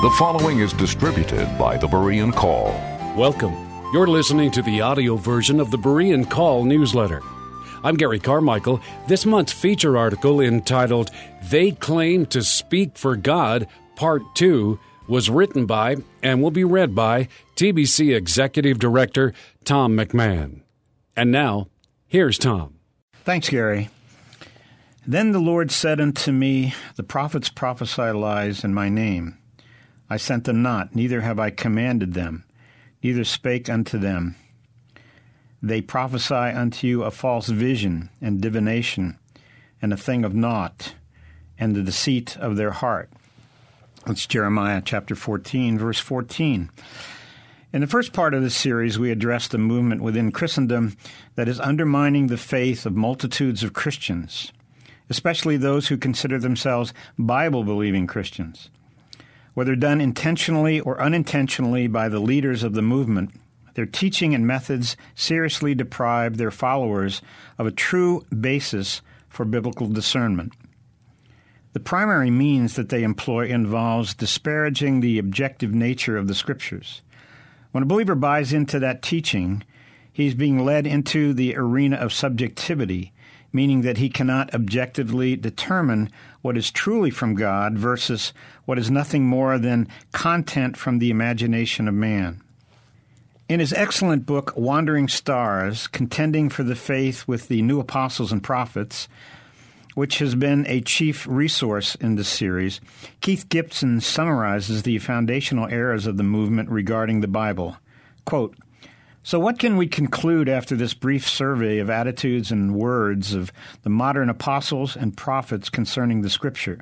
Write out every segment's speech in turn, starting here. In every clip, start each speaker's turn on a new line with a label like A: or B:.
A: The following is distributed by the Berean Call.
B: Welcome. You're listening to the audio version of the Berean Call newsletter. I'm Gary Carmichael. This month's feature article entitled, They Claim to Speak for God, Part 2, was written by and will be read by TBC Executive Director Tom McMahon. And now, here's Tom.
C: Thanks, Gary. Then the Lord said unto me, The prophets prophesy lies in my name. I sent them not, neither have I commanded them, neither spake unto them. They prophesy unto you a false vision and divination, and a thing of naught, and the deceit of their heart. That's Jeremiah chapter 14, verse 14. In the first part of this series, we addressed a movement within Christendom that is undermining the faith of multitudes of Christians, especially those who consider themselves Bible-believing Christians. Whether done intentionally or unintentionally by the leaders of the movement, their teaching and methods seriously deprive their followers of a true basis for biblical discernment. The primary means that they employ involves disparaging the objective nature of the Scriptures. When a believer buys into that teaching, he's being led into the arena of subjectivity, meaning that he cannot objectively determine what is truly from God versus what is nothing more than content from the imagination of man. In his excellent book, Wandering Stars, Contending for the Faith with the New Apostles and Prophets, which has been a chief resource in this series, Keith Gibson summarizes the foundational errors of the movement regarding the Bible. Quote, So what can we conclude after this brief survey of attitudes and words of the modern apostles and prophets concerning the Scripture?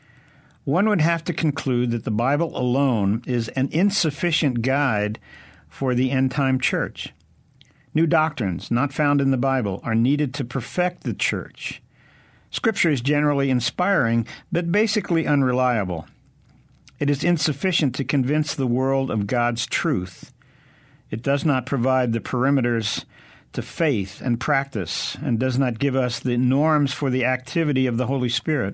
C: One would have to conclude that the Bible alone is an insufficient guide for the end-time church. New doctrines not found in the Bible are needed to perfect the church. Scripture is generally inspiring, but basically unreliable. It is insufficient to convince the world of God's truth. It does not provide the perimeters to faith and practice, and does not give us the norms for the activity of the Holy Spirit.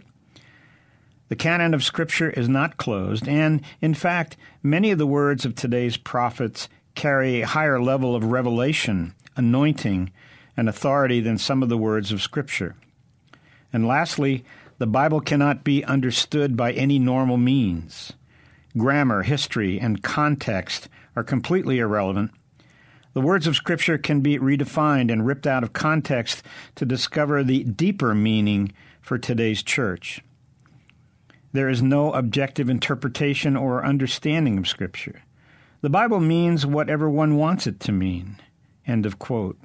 C: The canon of Scripture is not closed, and, in fact, many of the words of today's prophets carry a higher level of revelation, anointing, and authority than some of the words of Scripture. And lastly, the Bible cannot be understood by any normal means. Grammar, history, and context are completely irrelevant. The words of Scripture can be redefined and ripped out of context to discover the deeper meaning for today's church. There is no objective interpretation or understanding of Scripture. The Bible means whatever one wants it to mean. End of quote.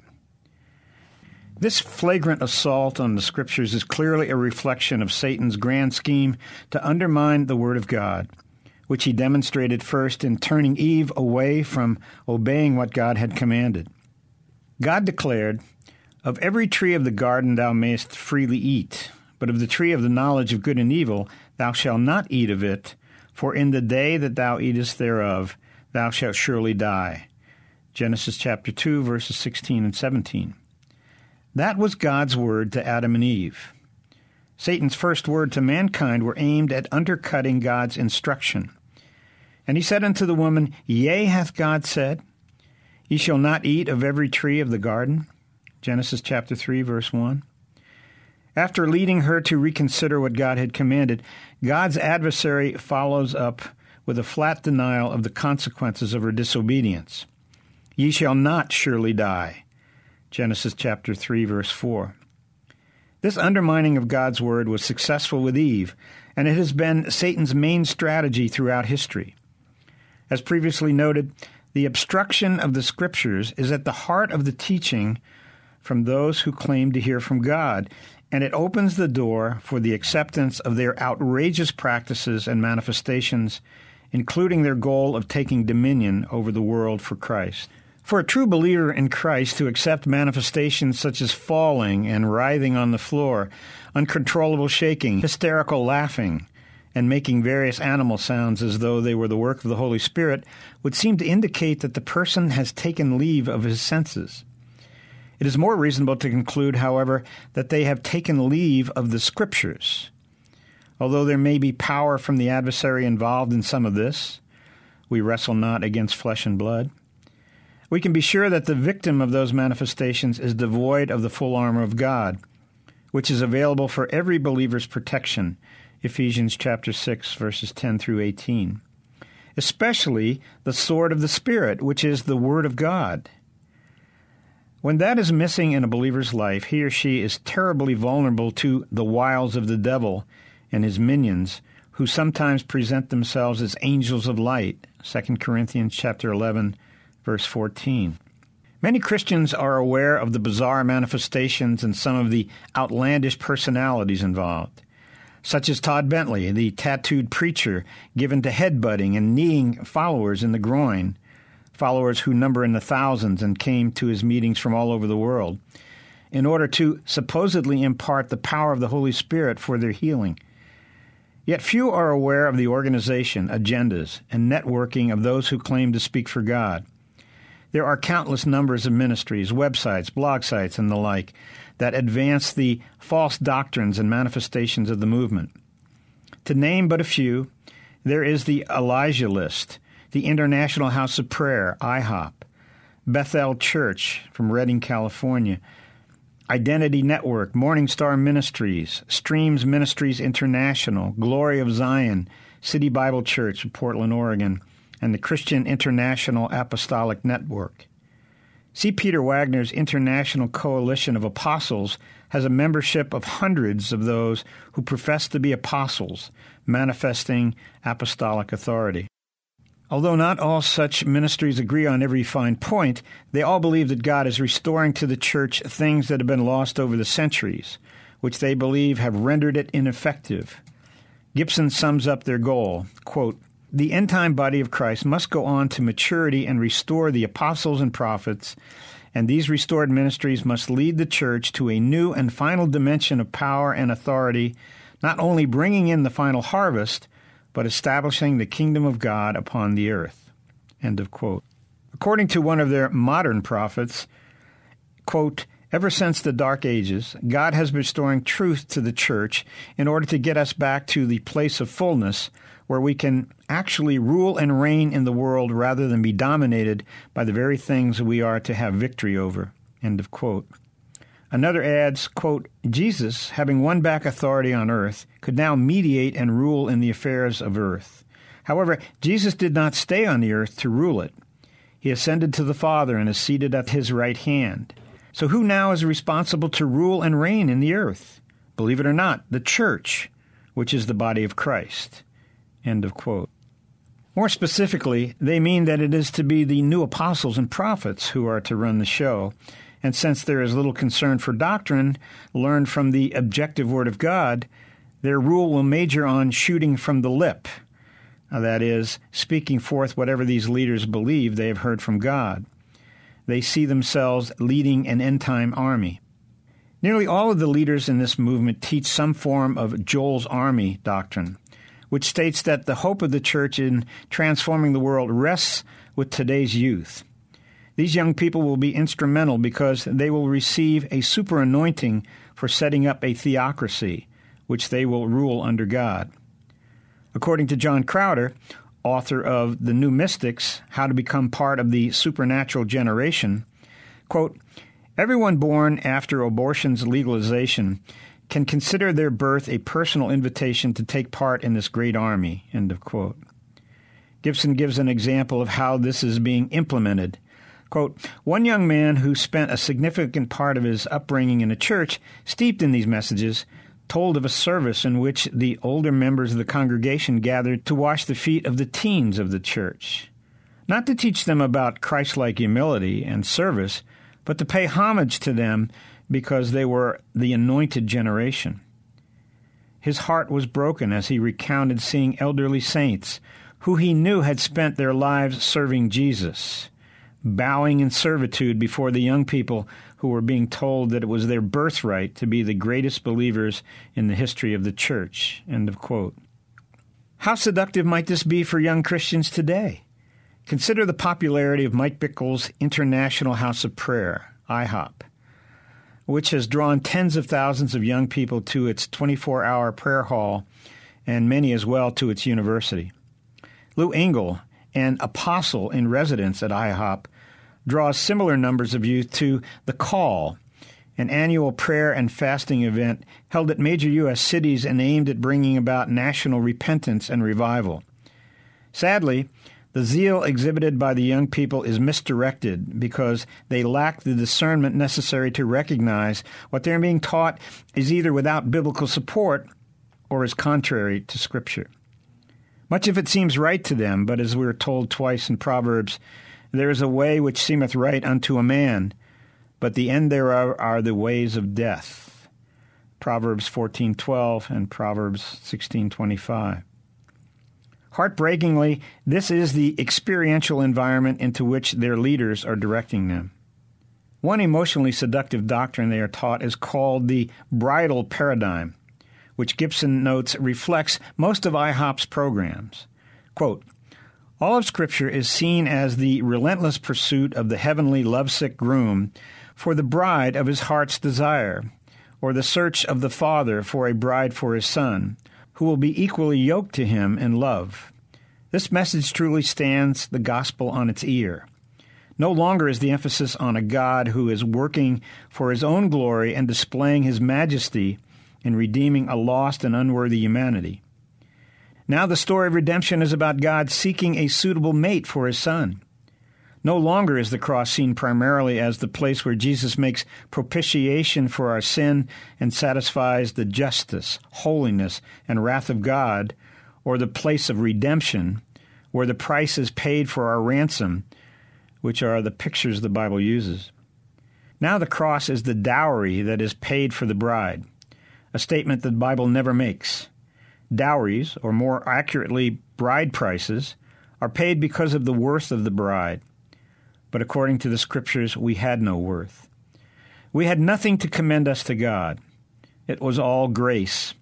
C: This flagrant assault on the Scriptures is clearly a reflection of Satan's grand scheme to undermine the Word of God, which he demonstrated first in turning Eve away from obeying what God had commanded. God declared, Of every tree of the garden thou mayest freely eat, but of the tree of the knowledge of good and evil thou shalt not eat of it, for in the day that thou eatest thereof thou shalt surely die. Genesis chapter 2, verses 16 and 17. That was God's word to Adam and Eve. Satan's first word to mankind were aimed at undercutting God's instruction. And he said unto the woman, Yea, hath God said, Ye shall not eat of every tree of the garden. Genesis chapter 3, verse 1. After leading her to reconsider what God had commanded, God's adversary follows up with a flat denial of the consequences of her disobedience. Ye shall not surely die. Genesis chapter 3, verse 4. This undermining of God's word was successful with Eve, and it has been Satan's main strategy throughout history. As previously noted, the obstruction of the Scriptures is at the heart of the teaching from those who claim to hear from God, and it opens the door for the acceptance of their outrageous practices and manifestations, including their goal of taking dominion over the world for Christ. For a true believer in Christ to accept manifestations such as falling and writhing on the floor, uncontrollable shaking, hysterical laughing, and making various animal sounds as though they were the work of the Holy Spirit would seem to indicate that the person has taken leave of his senses. It is more reasonable to conclude, however, that they have taken leave of the Scriptures. Although there may be power from the adversary involved in some of this, we wrestle not against flesh and blood. We can be sure that the victim of those manifestations is devoid of the full armor of God, which is available for every believer's protection, Ephesians chapter 6, verses 10 through 18. Especially the sword of the Spirit, which is the Word of God. When that is missing in a believer's life, he or she is terribly vulnerable to the wiles of the devil and his minions, who sometimes present themselves as angels of light, 2 Corinthians chapter 11, verse 14. Many Christians are aware of the bizarre manifestations and some of the outlandish personalities involved, such as Todd Bentley, the tattooed preacher given to headbutting and kneeing followers in the groin, followers who number in the thousands and came to his meetings from all over the world, in order to supposedly impart the power of the Holy Spirit for their healing. Yet few are aware of the organization, agendas, and networking of those who claim to speak for God. There are countless numbers of ministries, websites, blog sites, and the like that advance the false doctrines and manifestations of the movement. To name but a few, there is the Elijah List, the International House of Prayer, IHOP, Bethel Church from Redding, California, Identity Network, Morning Star Ministries, Streams Ministries International, Glory of Zion, City Bible Church of Portland, Oregon, and the Christian International Apostolic Network. C. Peter Wagner's International Coalition of Apostles has a membership of hundreds of those who profess to be apostles, manifesting apostolic authority. Although not all such ministries agree on every fine point, they all believe that God is restoring to the church things that have been lost over the centuries, which they believe have rendered it ineffective. Gibson sums up their goal, quote, "The end-time body of Christ must go on to maturity and restore the apostles and prophets, and these restored ministries must lead the church to a new and final dimension of power and authority, not only bringing in the final harvest, but establishing the kingdom of God upon the earth." End of quote. According to one of their modern prophets, quote, "Ever since the Dark Ages, God has been restoring truth to the church in order to get us back to the place of fullness where we can actually rule and reign in the world rather than be dominated by the very things we are to have victory over." End of quote. Another adds, quote, "Jesus, having won back authority on earth, could now mediate and rule in the affairs of earth. However, Jesus did not stay on the earth to rule it. He ascended to the Father and is seated at his right hand. So who now is responsible to rule and reign in the earth? Believe it or not, the church, which is the body of Christ." End of quote. More specifically, they mean that it is to be the new apostles and prophets who are to run the show, and since there is little concern for doctrine learned from the objective Word of God, their rule will major on shooting from the lip, that is, speaking forth whatever these leaders believe they have heard from God. They see themselves leading an end-time army. Nearly all of the leaders in this movement teach some form of Joel's Army doctrine, which states that the hope of the church in transforming the world rests with today's youth. These young people will be instrumental because they will receive a super anointing for setting up a theocracy, which they will rule under God. According to John Crowder, author of The New Mystics, How to Become Part of the Supernatural Generation, quote, "Everyone born after abortion's legalization can consider their birth a personal invitation to take part in this great army." End of quote. Gibson gives an example of how this is being implemented. Quote, "One young man who spent a significant part of his upbringing in a church steeped in these messages told of a service in which the older members of the congregation gathered to wash the feet of the teens of the church, not to teach them about Christ-like humility and service, but to pay homage to them because they were the anointed generation. His heart was broken as he recounted seeing elderly saints who he knew had spent their lives serving Jesus, bowing in servitude before the young people who were being told that it was their birthright to be the greatest believers in the history of the church." End of quote. How seductive might this be for young Christians today? Consider the popularity of Mike Bickle's International House of Prayer, IHOP, which has drawn tens of thousands of young people to its 24-hour prayer hall and many as well to its university. Lou Engle, an apostle in residence at IHOP, draws similar numbers of youth to The Call, an annual prayer and fasting event held at major U.S. cities and aimed at bringing about national repentance and revival. Sadly, the zeal exhibited by the young people is misdirected because they lack the discernment necessary to recognize what they're being taught is either without biblical support or is contrary to Scripture. Much of it seems right to them, but as we are told twice in Proverbs, there is a way which seemeth right unto a man, but the end thereof are the ways of death. Proverbs 14:12 and Proverbs 16:25. Heartbreakingly, this is the experiential environment into which their leaders are directing them. One emotionally seductive doctrine they are taught is called the bridal paradigm, which Gibson notes reflects most of IHOP's programs. Quote, all of Scripture is seen as the relentless pursuit of the heavenly lovesick groom for the bride of his heart's desire, or the search of the father for a bride for his son, who will be equally yoked to him in love. This message truly stands the gospel on its ear. No longer is the emphasis on a God who is working for his own glory and displaying his majesty in redeeming a lost and unworthy humanity. Now the story of redemption is about God seeking a suitable mate for his son. No longer is the cross seen primarily as the place where Jesus makes propitiation for our sin and satisfies the justice, holiness, and wrath of God, or the place of redemption, where the price is paid for our ransom, which are the pictures the Bible uses. Now the cross is the dowry that is paid for the bride, a statement the Bible never makes. Dowries, or more accurately, bride prices, are paid because of the worth of the bride. But according to the Scriptures, we had no worth. We had nothing to commend us to God. It was all grace.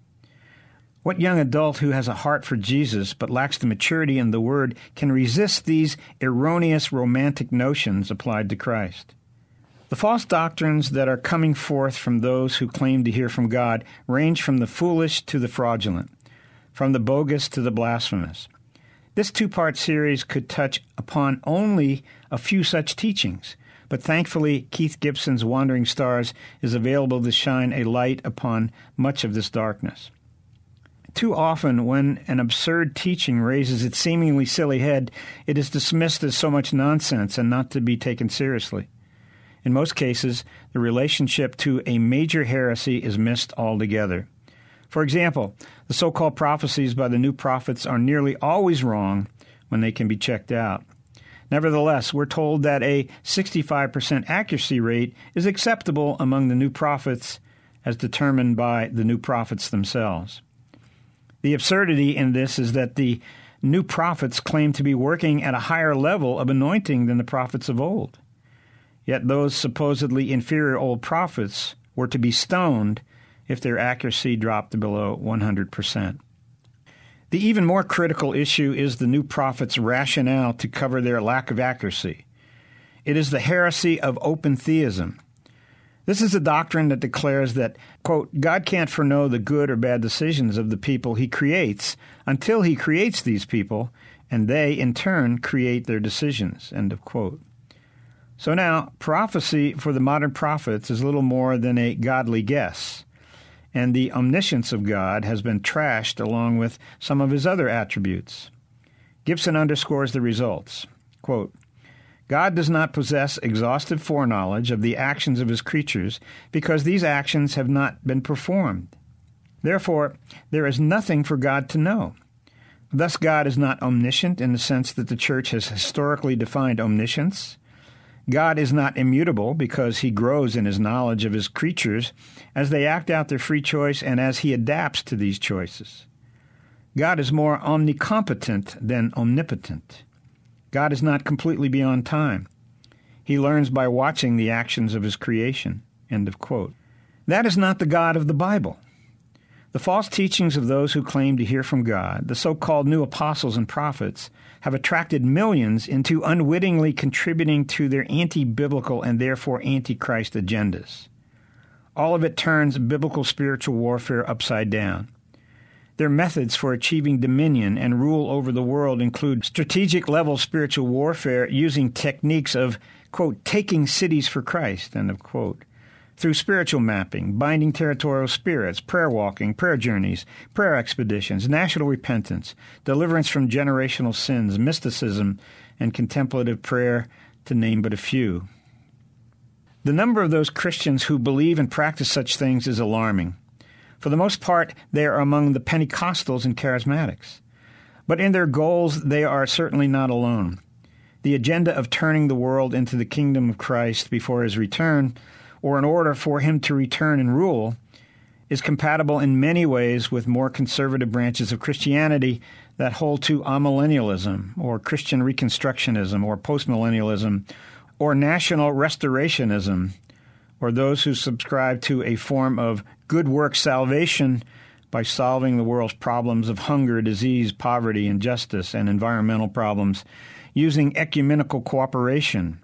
C: What young adult who has a heart for Jesus but lacks the maturity in the Word can resist these erroneous romantic notions applied to Christ? The false doctrines that are coming forth from those who claim to hear from God range from the foolish to the fraudulent, from the bogus to the blasphemous. This two-part series could touch upon only a few such teachings, but thankfully Keith Gibson's Wandering Stars is available to shine a light upon much of this darkness. Too often, when an absurd teaching raises its seemingly silly head, it is dismissed as so much nonsense and not to be taken seriously. In most cases, the relationship to a major heresy is missed altogether. For example, the so-called prophecies by the new prophets are nearly always wrong when they can be checked out. Nevertheless, we're told that a 65% accuracy rate is acceptable among the new prophets as determined by the new prophets themselves. The absurdity in this is that the new prophets claim to be working at a higher level of anointing than the prophets of old. Yet those supposedly inferior old prophets were to be stoned if their accuracy dropped below 100%. The even more critical issue is the new prophets' rationale to cover their lack of accuracy. It is the heresy of open theism. This is a doctrine that declares that, quote, God can't foreknow the good or bad decisions of the people he creates until he creates these people, and they, in turn, create their decisions, end of quote. So now, prophecy for the modern prophets is little more than a godly guess, and the omniscience of God has been trashed along with some of his other attributes. Gibson underscores the results. Quote, God does not possess exhaustive foreknowledge of the actions of his creatures because these actions have not been performed. Therefore, there is nothing for God to know. Thus, God is not omniscient in the sense that the Church has historically defined omniscience. God is not immutable because he grows in his knowledge of his creatures as they act out their free choice and as he adapts to these choices. God is more omnicompetent than omnipotent. God is not completely beyond time. He learns by watching the actions of his creation. End of quote. That is not the God of the Bible. The false teachings of those who claim to hear from God, the so-called new apostles and prophets, have attracted millions into unwittingly contributing to their anti-biblical and therefore anti-Christ agendas. All of it turns biblical spiritual warfare upside down. Their methods for achieving dominion and rule over the world include strategic-level spiritual warfare using techniques of, quote, taking cities for Christ, end of quote, through spiritual mapping, binding territorial spirits, prayer walking, prayer journeys, prayer expeditions, national repentance, deliverance from generational sins, mysticism, and contemplative prayer, to name but a few. The number of those Christians who believe and practice such things is alarming. For the most part, they are among the Pentecostals and Charismatics. But in their goals, they are certainly not alone. The agenda of turning the world into the kingdom of Christ before his return, or in order for him to return and rule, is compatible in many ways with more conservative branches of Christianity that hold to amillennialism, or Christian Reconstructionism, or postmillennialism, or national restorationism, or those who subscribe to a form of good work salvation by solving the world's problems of hunger, disease, poverty, injustice, and environmental problems using ecumenical cooperation.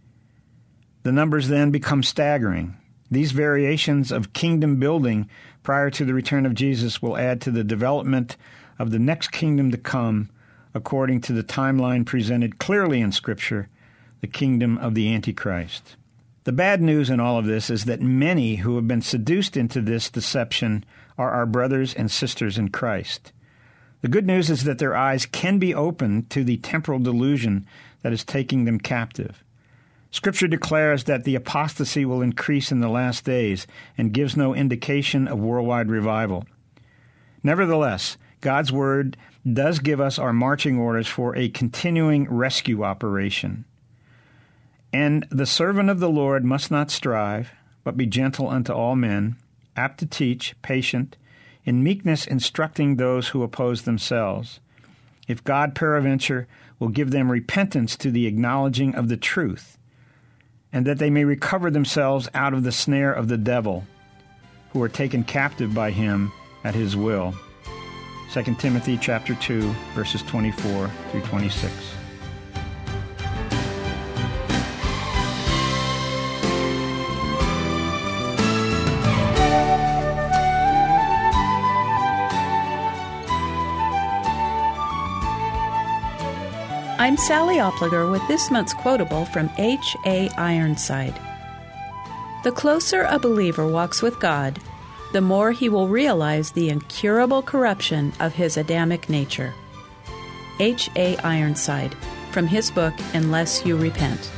C: The numbers then become staggering. These variations of kingdom building prior to the return of Jesus will add to the development of the next kingdom to come, according to the timeline presented clearly in Scripture, the kingdom of the Antichrist. The bad news in all of this is that many who have been seduced into this deception are our brothers and sisters in Christ. The good news is that their eyes can be opened to the temporal delusion that is taking them captive. Scripture declares that the apostasy will increase in the last days and gives no indication of worldwide revival. Nevertheless, God's Word does give us our marching orders for a continuing rescue operation. And the servant of the Lord must not strive, but be gentle unto all men, apt to teach, patient, in meekness instructing those who oppose themselves, if God peradventure will give them repentance to the acknowledging of the truth, and that they may recover themselves out of the snare of the devil, who are taken captive by him at his will. 2 Timothy chapter 2, verses 24 through 26.
D: I'm Sally Opliger with this month's quotable from H.A. Ironside. The closer a believer walks with God, the more he will realize the incurable corruption of his Adamic nature. H.A. Ironside, from his book, Unless You Repent.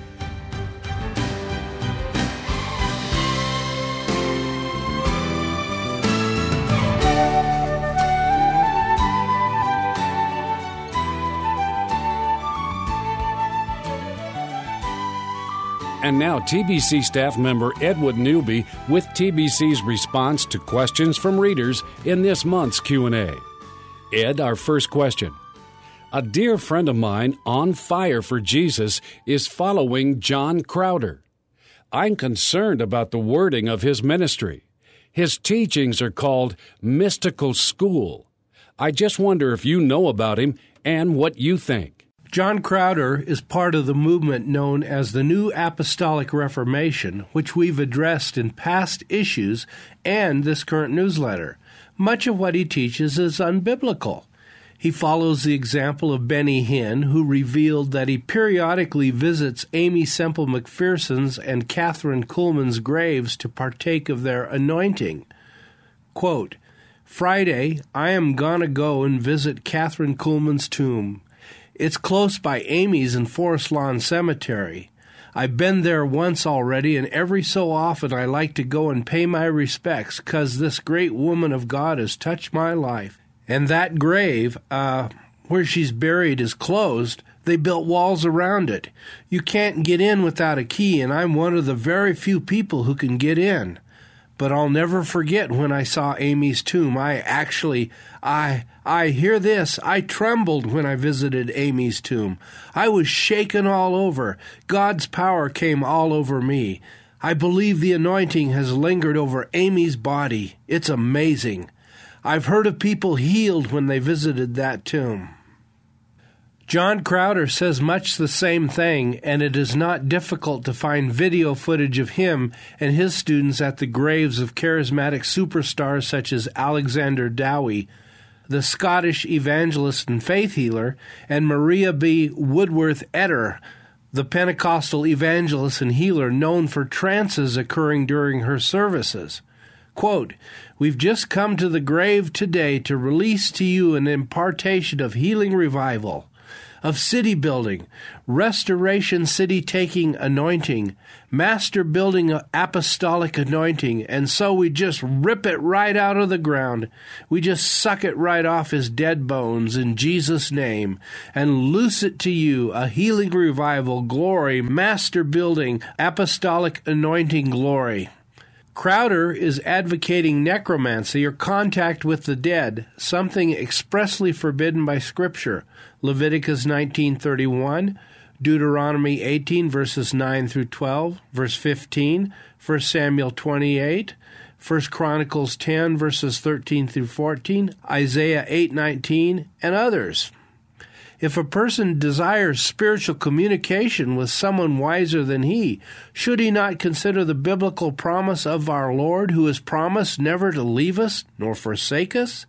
B: And now TBC staff member Edward Newby with TBC's response to questions from readers in this month's Q&A. Ed, our first question. A dear friend of mine on fire for Jesus is following John Crowder. I'm concerned about the wording of his ministry. His teachings are called Mystical School. I just wonder if you know about him and what you think.
E: John Crowder is part of the movement known as the New Apostolic Reformation, which we've addressed in past issues and this current newsletter. Much of what he teaches is unbiblical. He follows the example of Benny Hinn, who revealed that he periodically visits Aimee Semple McPherson's and Catherine Kuhlman's graves to partake of their anointing. Quote, Friday, I am gonna go and visit Catherine Kuhlman's tomb. It's close by Amy's in Forest Lawn Cemetery. I've been there once already, and every so often I like to go and pay my respects, 'cause this great woman of God has touched my life. And that grave, where she's buried is closed. They built walls around it. You can't get in without a key, and I'm one of the very few people who can get in. But I'll never forget when I saw Amy's tomb. I hear this. I trembled when I visited Amy's tomb. I was shaken all over. God's power came all over me. I believe the anointing has lingered over Amy's body. It's amazing. I've heard of people healed when they visited that tomb. John Crowder says much the same thing, and it is not difficult to find video footage of him and his students at the graves of charismatic superstars such as Alexander Dowie, the Scottish evangelist and faith healer, and Maria B. Woodworth-Etter, the Pentecostal evangelist and healer known for trances occurring during her services. Quote, "We've just come to the grave today to release to you an impartation of healing revival, of city building, restoration city-taking anointing, master-building apostolic anointing, and so we just rip it right out of the ground. We just suck it right off his dead bones in Jesus' name and loose it to you, a healing revival, glory, master-building, apostolic anointing glory." Crowder is advocating necromancy or contact with the dead, something expressly forbidden by Scripture. Leviticus 19:31, Deuteronomy 18 verses 9 through 12, verse 15, 1 Samuel 28, 1 Chronicles 10 verses 13 through 14, Isaiah 8:19, and others. If a person desires spiritual communication with someone wiser than he, should he not consider the biblical promise of our Lord, who has promised never to leave us nor forsake us?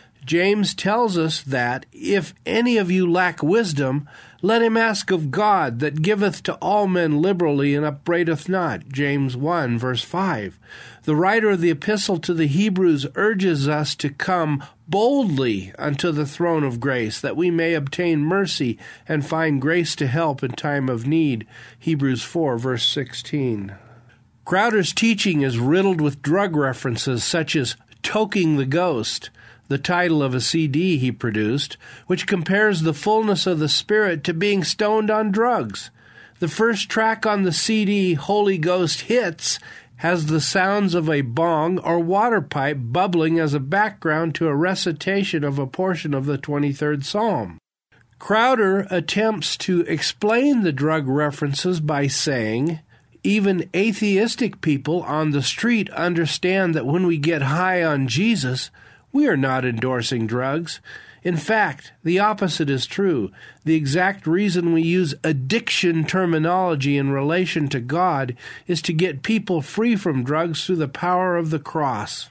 E: James tells us that, if any of you lack wisdom, let him ask of God, that giveth to all men liberally and upbraideth not. James 1, verse 5. The writer of the epistle to the Hebrews urges us to come boldly unto the throne of grace, that we may obtain mercy and find grace to help in time of need. Hebrews 4, verse 16. Crowder's teaching is riddled with drug references such as Toking the Ghost, the title of a CD he produced, which compares the fullness of the Spirit to being stoned on drugs. The first track on the CD, Holy Ghost Hits, has the sounds of a bong or water pipe bubbling as a background to a recitation of a portion of the 23rd Psalm. Crowder attempts to explain the drug references by saying, even atheistic people on the street understand that when we get high on Jesus, we are not endorsing drugs. In fact, the opposite is true. The exact reason we use addiction terminology in relation to God is to get people free from drugs through the power of the cross.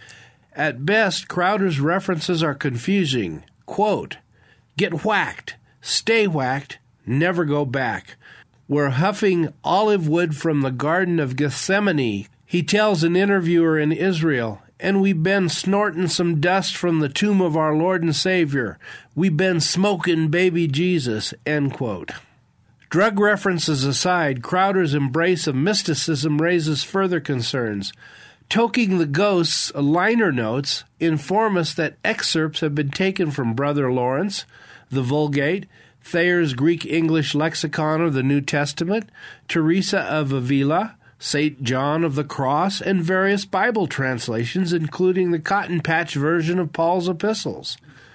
E: At best, Crowder's references are confusing. Quote, "Get whacked, stay whacked, never go back. We're huffing olive wood from the Garden of Gethsemane," he tells an interviewer in Israel, "and we've been snorting some dust from the tomb of our Lord and Savior. We've been smoking baby Jesus," end quote. Drug references aside, Crowder's embrace of mysticism raises further concerns. Toking the Ghost's liner notes inform us that excerpts have been taken from Brother Lawrence, the Vulgate, Thayer's Greek-English lexicon of the New Testament, Teresa of Avila, St. John of the Cross, and various Bible translations, including the Cotton Patch version of Paul's epistles.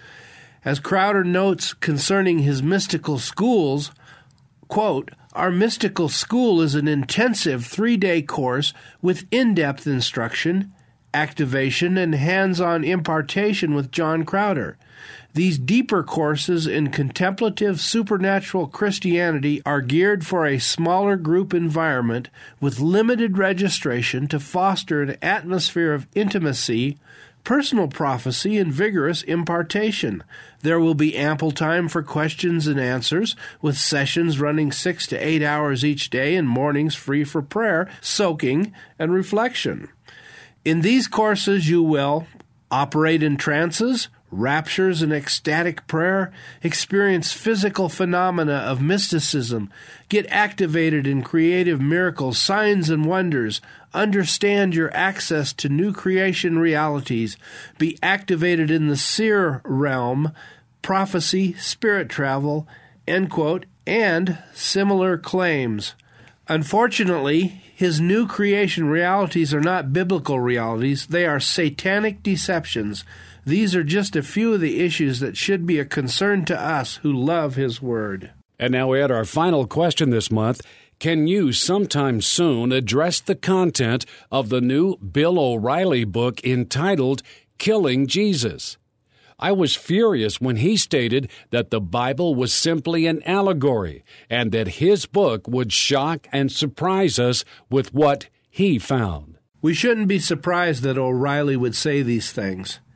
E: As Crowder notes concerning his mystical schools, quote, "Our mystical school is an intensive 3-day course with in-depth instruction, activation, and hands-on impartation with John Crowder. These deeper courses in contemplative supernatural Christianity are geared for a smaller group environment with limited registration to foster an atmosphere of intimacy, personal prophecy, and vigorous impartation. There will be ample time for questions and answers, with sessions running 6 to 8 hours each day and mornings free for prayer, soaking, and reflection. In these courses you will operate in trances, raptures, and ecstatic prayer, experience physical phenomena of mysticism, get activated in creative miracles, signs, and wonders, understand your access to new creation realities, be activated in the seer realm, prophecy, spirit travel," end quote, and similar claims. Unfortunately, his new creation realities are not biblical realities. They are satanic deceptions. These are just a few of the issues that should be a concern to us who love his word.
B: And now, Ed, our final question this month. Can you sometime soon address the content of the new Bill O'Reilly book entitled Killing Jesus? I was furious when he stated that the Bible was simply an allegory and that his book would shock and surprise us with what he found.
E: We shouldn't be surprised that O'Reilly would say these things.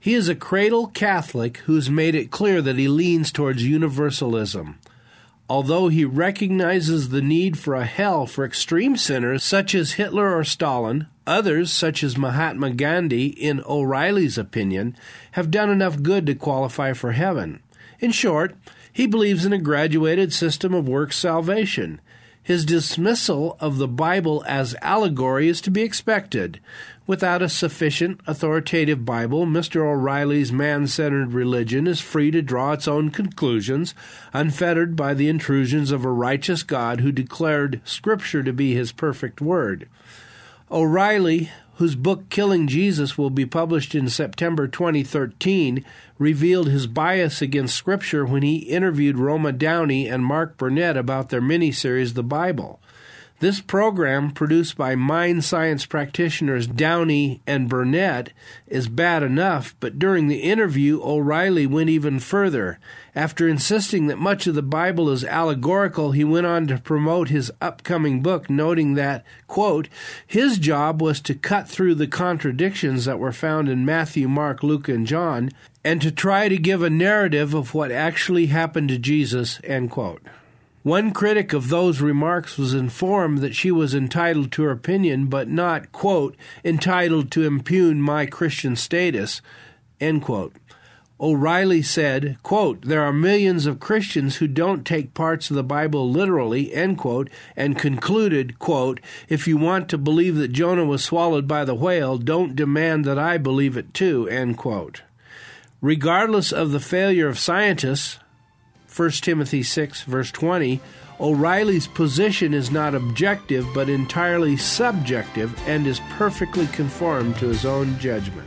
E: He is a cradle Catholic who's made it clear that he leans towards universalism. Although he recognizes the need for a hell for extreme sinners such as Hitler or Stalin, others, such as Mahatma Gandhi, in O'Reilly's opinion, have done enough good to qualify for heaven. In short, he believes in a graduated system of works salvation. His dismissal of the Bible as allegory is to be expected. Without a sufficient authoritative Bible, Mr. O'Reilly's man-centered religion is free to draw its own conclusions, unfettered by the intrusions of a righteous God who declared Scripture to be his perfect word. O'Reilly, whose book Killing Jesus will be published in September 2013, revealed his bias against Scripture when he interviewed Roma Downey and Mark Burnett about their miniseries, The Bible. This program, produced by mind science practitioners Downey and Burnett, is bad enough, but during the interview, O'Reilly went even further. After insisting that much of the Bible is allegorical, he went on to promote his upcoming book, noting that, quote, his job was to cut through the contradictions that were found in Matthew, Mark, Luke, and John, and to try to give a narrative of what actually happened to Jesus, end quote. One critic of those remarks was informed that she was entitled to her opinion, but not, quote, entitled to impugn my Christian status, end quote. O'Reilly said, quote, there are millions of Christians who don't take parts of the Bible literally, end quote, and concluded, quote, if you want to believe that Jonah was swallowed by the whale, don't demand that I believe it too, end quote. Regardless of the failure of scientists, 1 Timothy 6, verse 20, O'Reilly's position is not objective but entirely subjective and is perfectly conformed to his own judgment.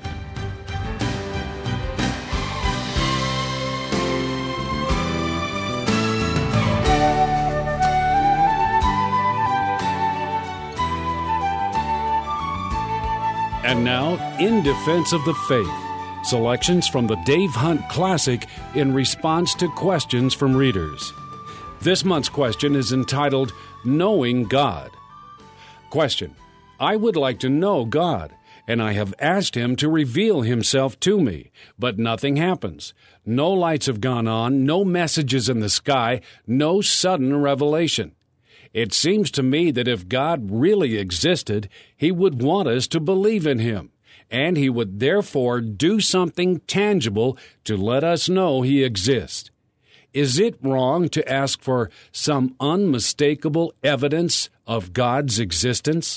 B: And now, In Defense of the Faith, selections from the Dave Hunt Classic in response to questions from readers. This month's question is entitled, Knowing God. Question: I would like to know God, and I have asked Him to reveal Himself to me, but nothing happens. No lights have gone on, no messages in the sky, no sudden revelation. It seems to me that if God really existed, He would want us to believe in Him, and He would therefore do something tangible to let us know He exists. Is it wrong to ask for some unmistakable evidence of God's existence?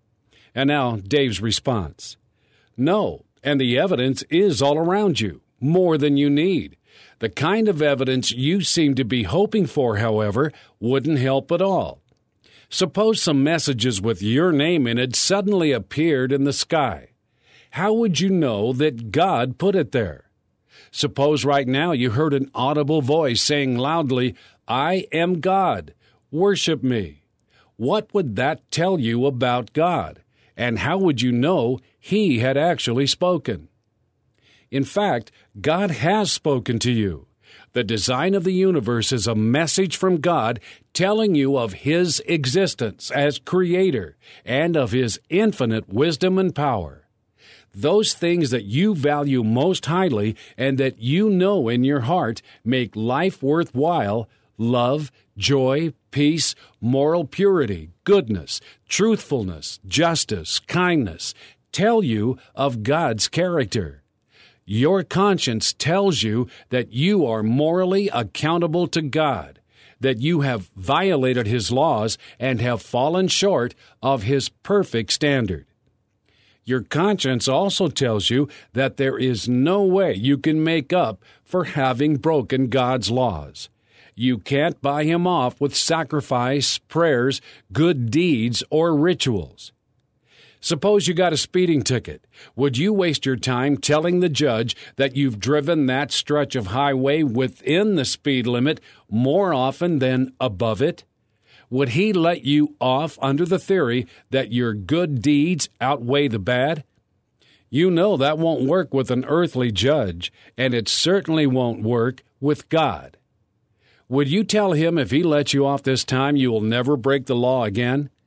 B: And now, Dave's response. No, and the evidence is all around you, more than you need. The kind of evidence you seem to be hoping for, however, wouldn't help at all. Suppose some messages with your name in it suddenly appeared in the sky. How would you know that God put it there? Suppose right now you heard an audible voice saying loudly, I am God, worship me. What would that tell you about God? And how would you know He had actually spoken? In fact, God has spoken to you. The design of the universe is a message from God telling you of His existence as Creator and of His infinite wisdom and power. Those things that you value most highly and that you know in your heart make life worthwhile: love, joy, peace, moral purity, goodness, truthfulness, justice, kindness, tell you of God's character. Your conscience tells you that you are morally accountable to God, that you have violated His laws and have fallen short of His perfect standard. Your conscience also tells you that there is no way you can make up for having broken God's laws. You can't buy Him off with sacrifice, prayers, good deeds, or rituals. Suppose you got a speeding ticket. Would you waste your time telling the judge that you've driven that stretch of highway within the speed limit more often than above it? Would He let you off under the theory that your good deeds outweigh the bad? You know that won't work with an earthly judge, and it certainly won't work with God. Would you tell Him if He lets you off this time you will never break the law again?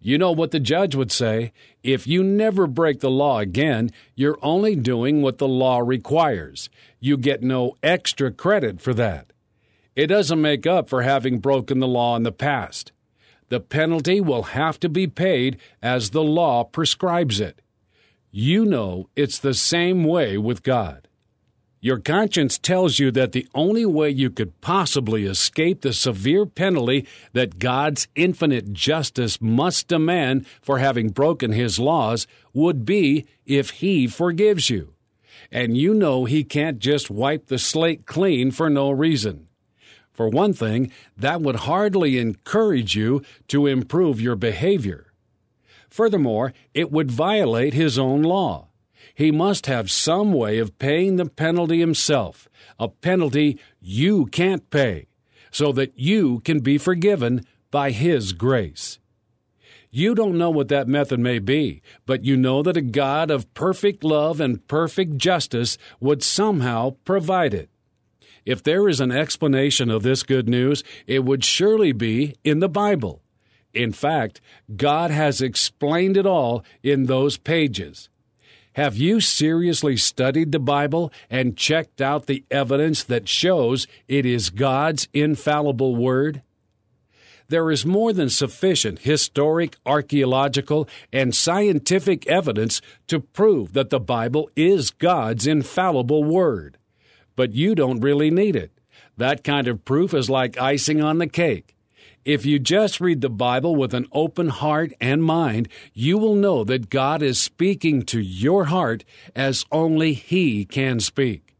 B: You know what the judge would say. If you never break the law again, you're only doing what the law requires. You get no extra credit for that. It doesn't make up for having broken the law in the past. The penalty will have to be paid as the law prescribes it. You know it's the same way with God. Your conscience tells you that the only way you could possibly escape the severe penalty that God's infinite justice must demand for having broken His laws would be if He forgives you. And you know He can't just wipe the slate clean for no reason. For one thing, that would hardly encourage you to improve your behavior. Furthermore, it would violate His own law. He must have some way of paying the penalty Himself, a penalty you can't pay, so that you can be forgiven by His grace. You don't know what that method may be, but you know that a God of perfect love and perfect justice would somehow provide it. If there is an explanation of this good news, it would surely be in the Bible. In fact, God has explained it all in those pages. Have you seriously studied the Bible and checked out the evidence that shows it is God's infallible Word? There is more than sufficient historic, archaeological, and scientific evidence to prove that the Bible is God's infallible Word. But you don't really need it. That kind of proof is like icing on the cake. If you just read the Bible with an open heart and mind, you will know that God is speaking to your heart as only He can speak.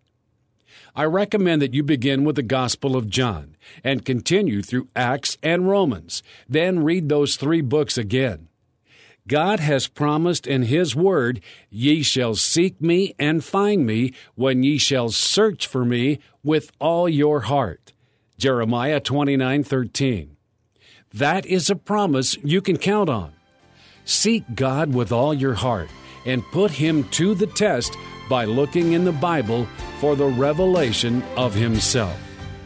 B: I recommend that you begin with the Gospel of John and continue through Acts and Romans, then read those 3 books again. God has promised in His Word, "Ye shall seek me and find me when ye shall search for me with all your heart." Jeremiah 29:13. That is a promise you can count on. Seek God with all your heart and put Him to the test by looking in the Bible for the revelation of Himself.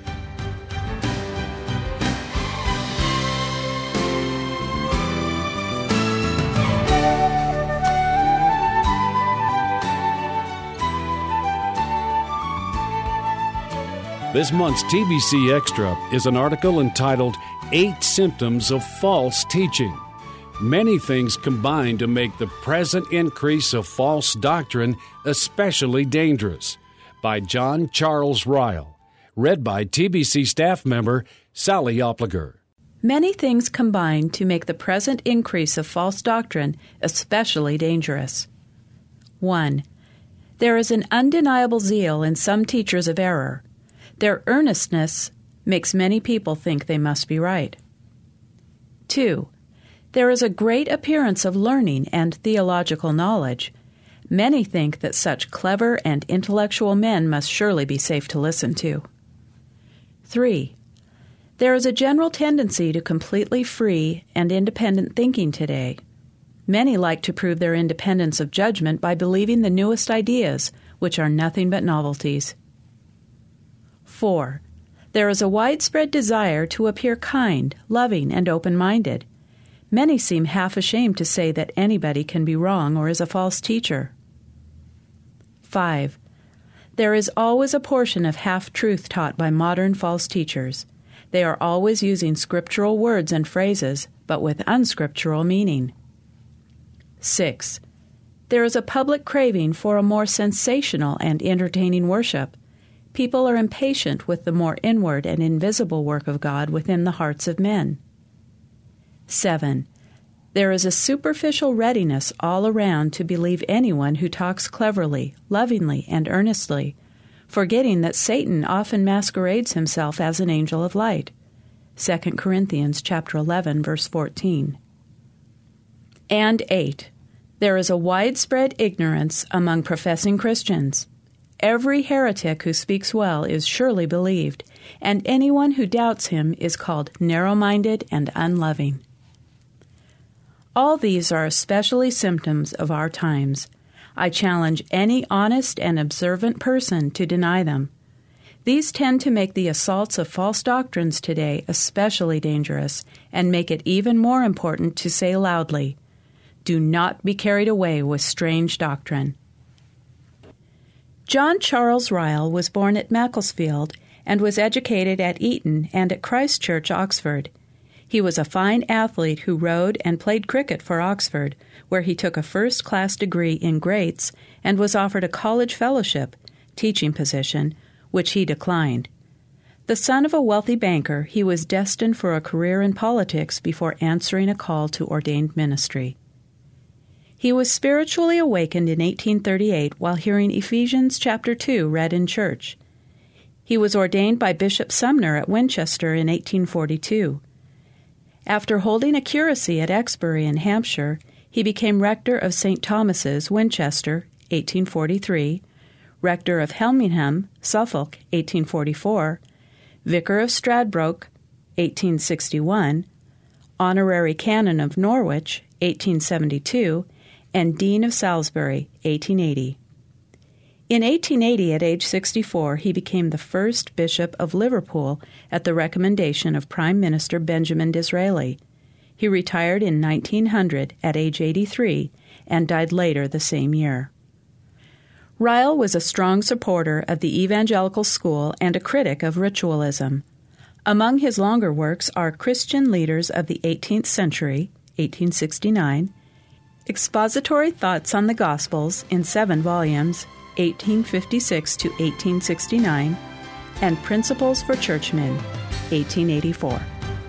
B: This month's TBC Extra is an article entitled 8 Symptoms of False Teaching. Many things combine to make the present increase of false doctrine especially dangerous, by John Charles Ryle. Read by TBC staff member Sally Opliger.
D: Many things combine to make the present increase of false doctrine especially dangerous. 1. There is an undeniable zeal in some teachers of error. Their earnestness makes many people think they must be right. 2. There is a great appearance of learning and theological knowledge. Many think that such clever and intellectual men must surely be safe to listen to. 3. There is a general tendency to completely free and independent thinking today. Many like to prove their independence of judgment by believing the newest ideas, which are nothing but novelties. 4. There is a widespread desire to appear kind, loving, and open-minded. Many seem half ashamed to say that anybody can be wrong or is a false teacher. 5. There is always a portion of half-truth taught by modern false teachers. They are always using scriptural words and phrases, but with unscriptural meaning. 6. There is a public craving for a more sensational and entertaining worship. People are impatient with the more inward and invisible work of God within the hearts of men. 7. There is a superficial readiness all around to believe anyone who talks cleverly, lovingly, and earnestly, forgetting that Satan often masquerades himself as an angel of light. 2 Corinthians chapter 11, verse 14. And 8. There is a widespread ignorance among professing Christians. Every heretic who speaks well is surely believed, and anyone who doubts him is called narrow-minded and unloving. All these are especially symptoms of our times. I challenge any honest and observant person to deny them. These tend to make the assaults of false doctrines today especially dangerous and make it even more important to say loudly, "Do not be carried away with strange doctrine." John Charles Ryle was born at Macclesfield and was educated at Eton and at Christ Church, Oxford. He was a fine athlete who rode and played cricket for Oxford, where he took a first-class degree in Greats and was offered a college fellowship, teaching position, which he declined. The son of a wealthy banker, he was destined for a career in politics before answering a call to ordained ministry. He was spiritually awakened in 1838 while hearing Ephesians chapter 2 read in church. He was ordained by Bishop Sumner at Winchester in 1842. After holding a curacy at Exbury in Hampshire, he became rector of St. Thomas's, Winchester, 1843, rector of Helmingham, Suffolk, 1844, vicar of Stradbroke, 1861, honorary canon of Norwich, 1872, and dean of Salisbury, 1880. In 1880, at age 64, he became the first bishop of Liverpool at the recommendation of Prime Minister Benjamin Disraeli. He retired in 1900 at age 83 and died later the same year. Ryle was a strong supporter of the evangelical school and a critic of ritualism. Among his longer works are Christian Leaders of the 18th Century, 1869, Expository Thoughts on the Gospels in 7 volumes, 1856 to 1869, and Principles for Churchmen, 1884.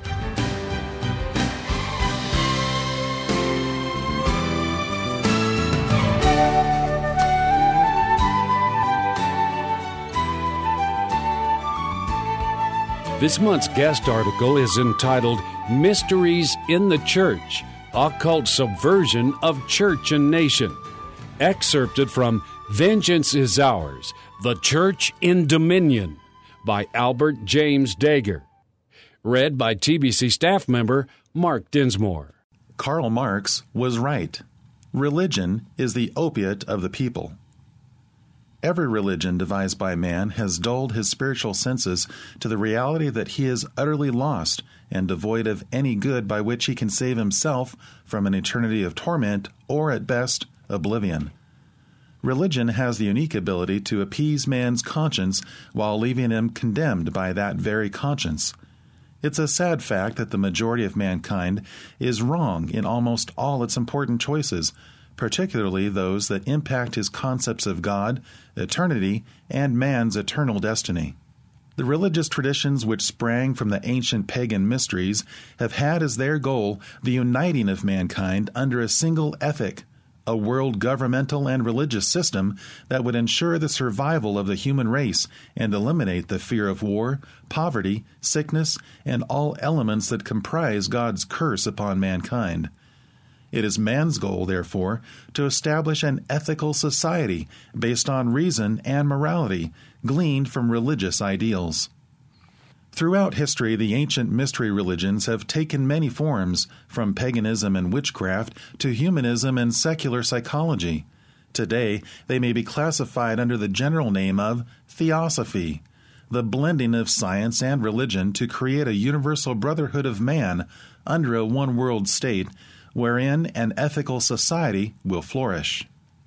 B: This month's guest article is entitled Mysteries in the Church, Occult Subversion of Church and Nation, excerpted from Vengeance is Ours, The Church in Dominion, by Albert James Dager. Read by TBC staff member Mark Dinsmore.
F: Karl Marx was right. Religion is the opiate of the people. Every religion devised by man has dulled his spiritual senses to the reality that he is utterly lost and devoid of any good by which he can save himself from an eternity of torment or, at best, oblivion. Religion has the unique ability to appease man's conscience while leaving him condemned by that very conscience. It's a sad fact that the majority of mankind is wrong in almost all its important choices, particularly those that impact his concepts of God, eternity, and man's eternal destiny. The religious traditions which sprang from the ancient pagan mysteries have had as their goal the uniting of mankind under a single ethic, a world governmental and religious system that would ensure the survival of the human race and eliminate the fear of war, poverty, sickness, and all elements that comprise God's curse upon mankind. It is man's goal, therefore, to establish an ethical society based on reason and morality, gleaned from religious ideals. Throughout history, the ancient mystery religions have taken many forms, from paganism and witchcraft to humanism and secular psychology. Today, they may be classified under the general name of theosophy, the blending of science and religion to create a universal brotherhood of man under a one-world state wherein an ethical society will flourish.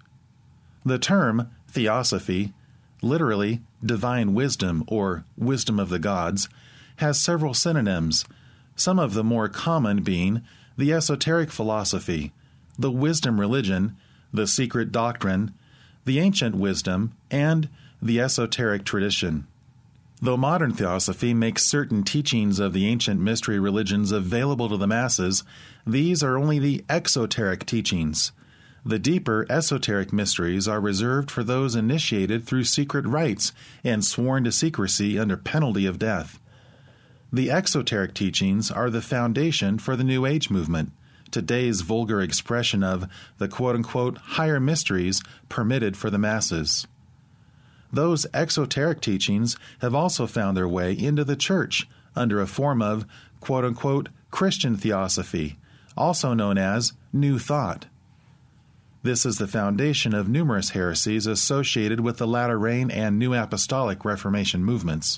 F: The term theosophy, literally divine wisdom or wisdom of the gods, has several synonyms, some of the more common being the esoteric philosophy, the wisdom religion, the secret doctrine, the ancient wisdom, and the esoteric tradition. Though modern theosophy makes certain teachings of the ancient mystery religions available to the masses, these are only the exoteric teachings. The deeper esoteric mysteries are reserved for those initiated through secret rites and sworn to secrecy under penalty of death. The exoteric teachings are the foundation for the New Age movement, today's vulgar expression of the quote-unquote higher mysteries permitted for the masses. Those exoteric teachings have also found their way into the church under a form of quote-unquote Christian theosophy, also known as New Thought. This is the foundation of numerous heresies associated with the Latter Rain and New Apostolic Reformation movements.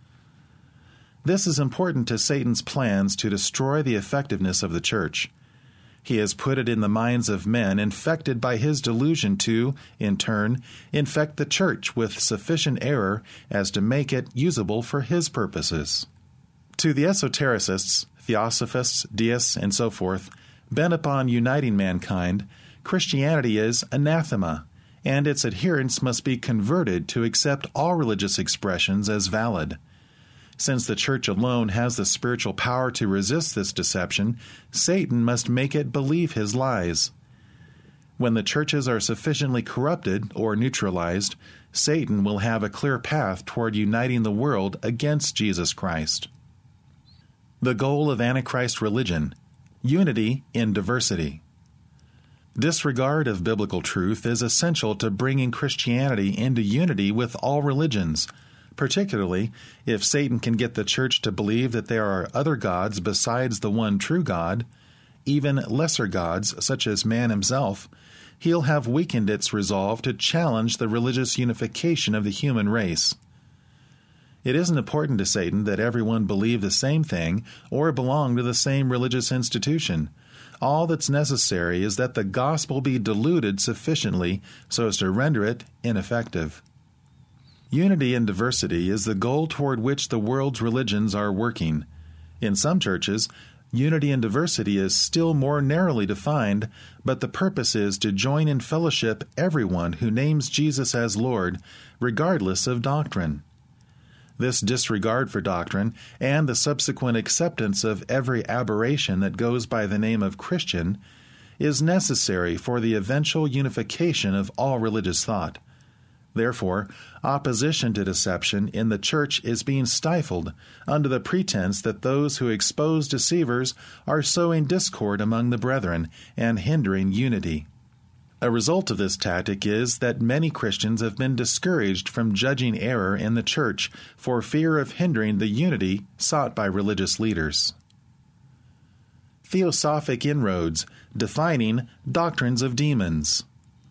F: This is important to Satan's plans to destroy the effectiveness of the church. He has put it in the minds of men infected by his delusion to, in turn, infect the church with sufficient error as to make it usable for his purposes. To the esotericists, theosophists, deists, and so forth, bent upon uniting mankind, Christianity is anathema, and its adherents must be converted to accept all religious expressions as valid. Since the church alone has the spiritual power to resist this deception, Satan must make it believe his lies. When the churches are sufficiently corrupted or neutralized, Satan will have a clear path toward uniting the world against Jesus Christ. The goal of Antichrist religion: unity in diversity. Disregard of biblical truth is essential to bringing Christianity into unity with all religions, particularly if Satan can get the church to believe that there are other gods besides the one true God, even lesser gods such as man himself. He'll have weakened its resolve to challenge the religious unification of the human race. It isn't important to Satan that everyone believe the same thing or belong to the same religious institution. All that's necessary is that the gospel be diluted sufficiently so as to render it ineffective. Unity in diversity is the goal toward which the world's religions are working. In some churches, unity in diversity is still more narrowly defined, but the purpose is to join in fellowship everyone who names Jesus as Lord, regardless of doctrine. This disregard for doctrine and the subsequent acceptance of every aberration that goes by the name of Christian is necessary for the eventual unification of all religious thought. Therefore, opposition to deception in the church is being stifled under the pretense that those who expose deceivers are sowing discord among the brethren and hindering unity. A result of this tactic is that many Christians have been discouraged from judging error in the church for fear of hindering the unity sought by religious leaders. Theosophic inroads, defining doctrines of demons.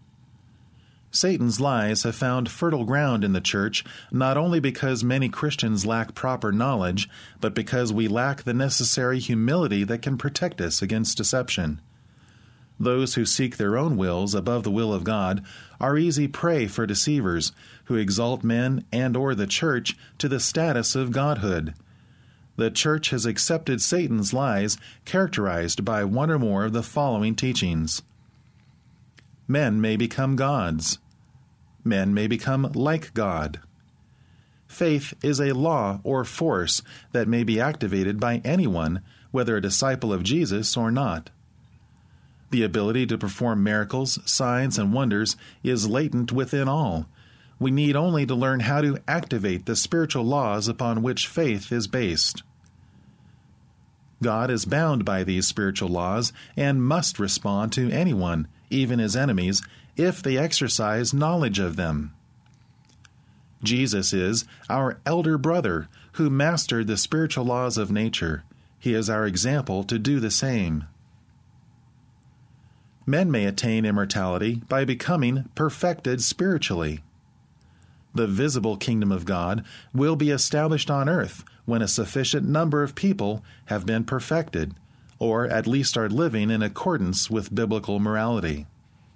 F: Satan's lies have found fertile ground in the church not only because many Christians lack proper knowledge, but because we lack the necessary humility that can protect us against deception. Those who seek their own wills above the will of God are easy prey for deceivers who exalt men and or the church to the status of godhood. The church has accepted Satan's lies characterized by one or more of the following teachings. Men may become gods. Men may become like God. Faith is a law or force that may be activated by anyone, whether a disciple of Jesus or not. The ability to perform miracles, signs, and wonders is latent within all. We need only to learn how to activate the spiritual laws upon which faith is based. God is bound by these spiritual laws and must respond to anyone, even his enemies, if they exercise knowledge of them. Jesus is our elder brother who mastered the spiritual laws of nature. He is our example to do the same. Men may attain immortality by becoming perfected spiritually. The visible kingdom of God will be established on earth when a sufficient number of people have been perfected, or at least are living in accordance with biblical morality.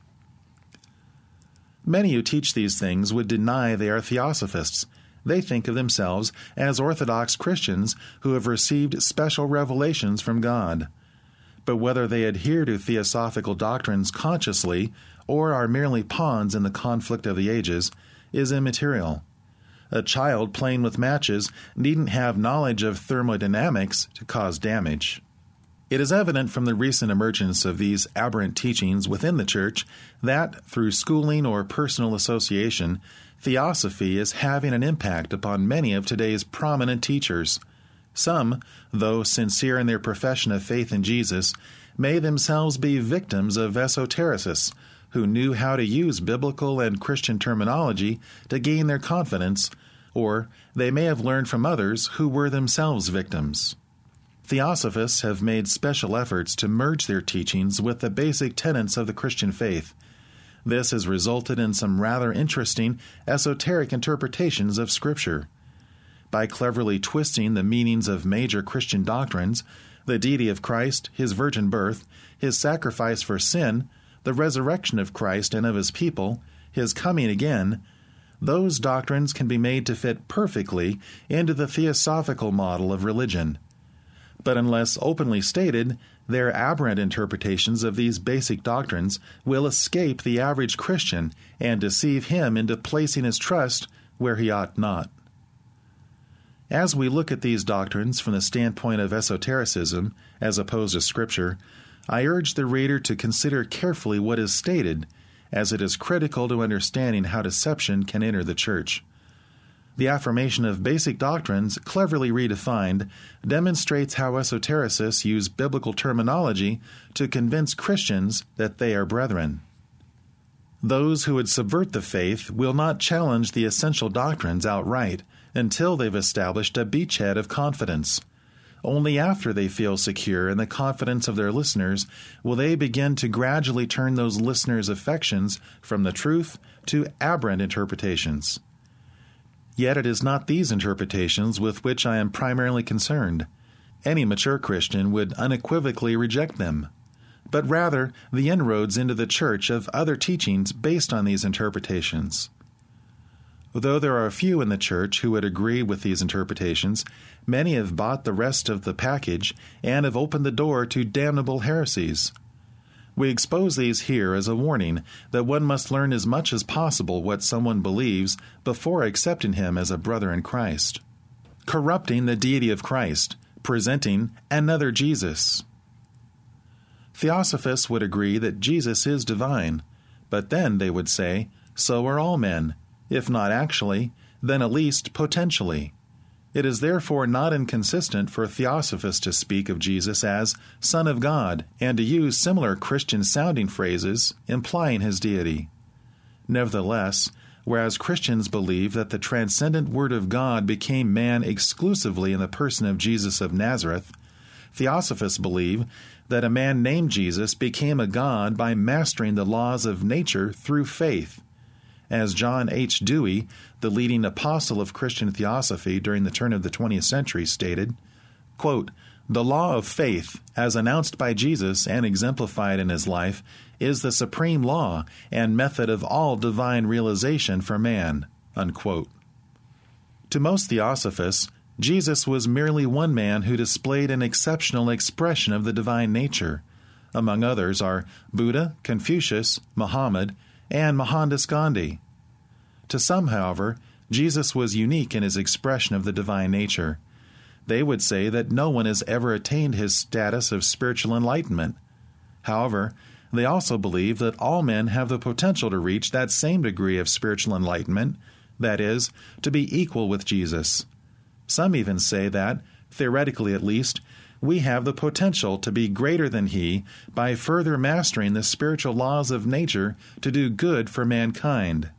F: Many who teach these things would deny they are theosophists. They think of themselves as Orthodox Christians who have received special revelations from God. But whether they adhere to theosophical doctrines consciously or are merely pawns in the conflict of the ages is immaterial. A child playing with matches needn't have knowledge of thermodynamics to cause damage. It is evident from the recent emergence of these aberrant teachings within the church that, through schooling or personal association, theosophy is having an impact upon many of today's prominent teachers. Some, though sincere in their profession of faith in Jesus, may themselves be victims of esotericists who knew how to use biblical and Christian terminology to gain their confidence, or they may have learned from others who were themselves victims. Theosophists have made special efforts to merge their teachings with the basic tenets of the Christian faith. This has resulted in some rather interesting esoteric interpretations of Scripture. By cleverly twisting the meanings of major Christian doctrines, the deity of Christ, his virgin birth, his sacrifice for sin, the resurrection of Christ and of his people, his coming again, those doctrines can be made to fit perfectly into the theosophical model of religion. But unless openly stated, their aberrant interpretations of these basic doctrines will escape the average Christian and deceive him into placing his trust where he ought not. As we look at these doctrines from the standpoint of esotericism, as opposed to Scripture, I urge the reader to consider carefully what is stated, as it is critical to understanding how deception can enter the church. The affirmation of basic doctrines, cleverly redefined, demonstrates how esotericists use biblical terminology to convince Christians that they are brethren. Those who would subvert the faith will not challenge the essential doctrines outright until they've established a beachhead of confidence. Only after they feel secure in the confidence of their listeners will they begin to gradually turn those listeners' affections from the truth to aberrant interpretations. Yet it is not these interpretations with which I am primarily concerned. Any mature Christian would unequivocally reject them, but rather the inroads into the church of other teachings based on these interpretations. Though there are a few in the church who would agree with these interpretations, many have bought the rest of the package and have opened the door to damnable heresies. We expose these here as a warning that one must learn as much as possible what someone believes before accepting him as a brother in Christ. Corrupting the deity of Christ, presenting another Jesus. Theosophists would agree that Jesus is divine, but then they would say, so are all men. If not actually, then at least potentially. It is therefore not inconsistent for Theosophists to speak of Jesus as Son of God and to use similar Christian-sounding phrases implying his deity. Nevertheless, whereas Christians believe that the transcendent Word of God became man exclusively in the person of Jesus of Nazareth, Theosophists believe that a man named Jesus became a God by mastering the laws of nature through faith. As John H. Dewey, the leading apostle of Christian theosophy during the turn of the 20th century, stated, quote, "The law of faith, as announced by Jesus and exemplified in his life, is the supreme law and method of all divine realization for man." Unquote. To most theosophists, Jesus was merely one man who displayed an exceptional expression of the divine nature. Among others are Buddha, Confucius, Muhammad, and Mohandas Gandhi. To some, however, Jesus was unique in his expression of the divine nature. They would say that no one has ever attained his status of spiritual enlightenment. However, they also believe that all men have the potential to reach that same degree of spiritual enlightenment, that is, to be equal with Jesus. Some even say that, theoretically at least, we have the potential to be greater than he by further mastering the spiritual laws of nature to do good for mankind.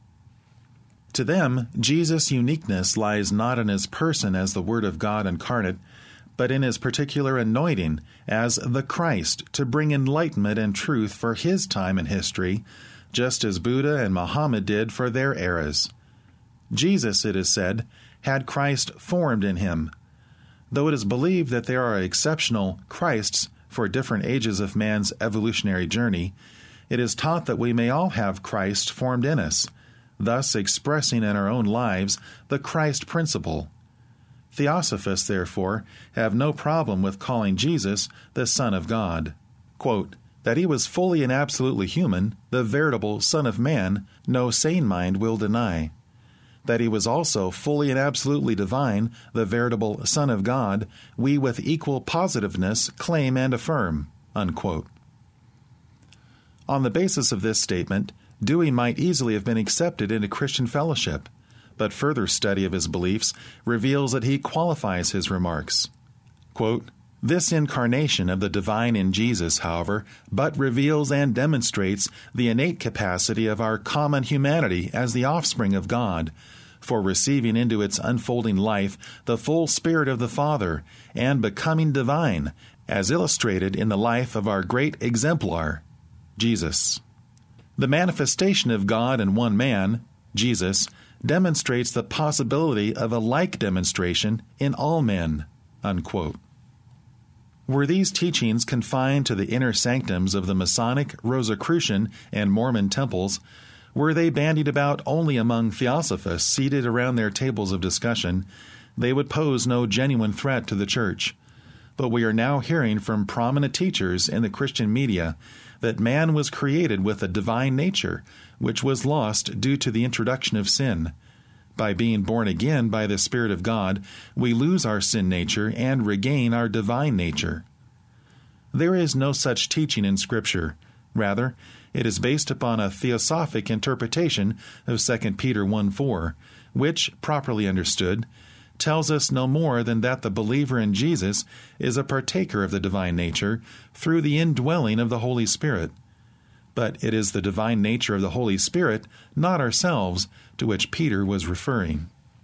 F: To them, Jesus' uniqueness lies not in his person as the Word of God incarnate, but in his particular anointing as the Christ to bring enlightenment and truth for his time in history, just as Buddha and Muhammad did for their eras. Jesus, it is said, had Christ formed in him. Though it is believed that there are exceptional Christs for different ages of man's evolutionary journey, it is taught that we may all have Christ formed in us, thus expressing in our own lives the Christ principle. Theosophists, therefore, have no problem with calling Jesus the Son of God. Quote, that he was fully and absolutely human, the veritable Son of Man, no sane mind will deny. That he was also fully and absolutely divine, the veritable Son of God, we with equal positiveness claim and affirm." Unquote. On the basis of this statement, Dewey might easily have been accepted into Christian fellowship, but further study of his beliefs reveals that he qualifies his remarks. Quote, "This incarnation of the divine in Jesus, however, but reveals and demonstrates the innate capacity of our common humanity as the offspring of God, for receiving into its unfolding life the full Spirit of the Father, and becoming divine, as illustrated in the life of our great exemplar, Jesus." The manifestation of God in one man, Jesus, demonstrates the possibility of a like demonstration in all men." Unquote. Were these teachings confined to the inner sanctums of the Masonic, Rosicrucian, and Mormon temples? Were they bandied about only among theosophists seated around their tables of discussion? They would pose no genuine threat to the Church. But we are now hearing from prominent teachers in the Christian media that man was created with a divine nature, which was lost due to the introduction of sin. By being born again by the Spirit of God, we lose our sin nature and regain our divine nature. There is no such teaching in Scripture. Rather, it is based upon a theosophic interpretation of 2 Peter 1:4, which, properly understood, tells us no more than that the believer in Jesus is a partaker of the divine nature through the indwelling of the Holy Spirit. But it is the divine nature of the Holy Spirit, not ourselves, to which Peter was referring.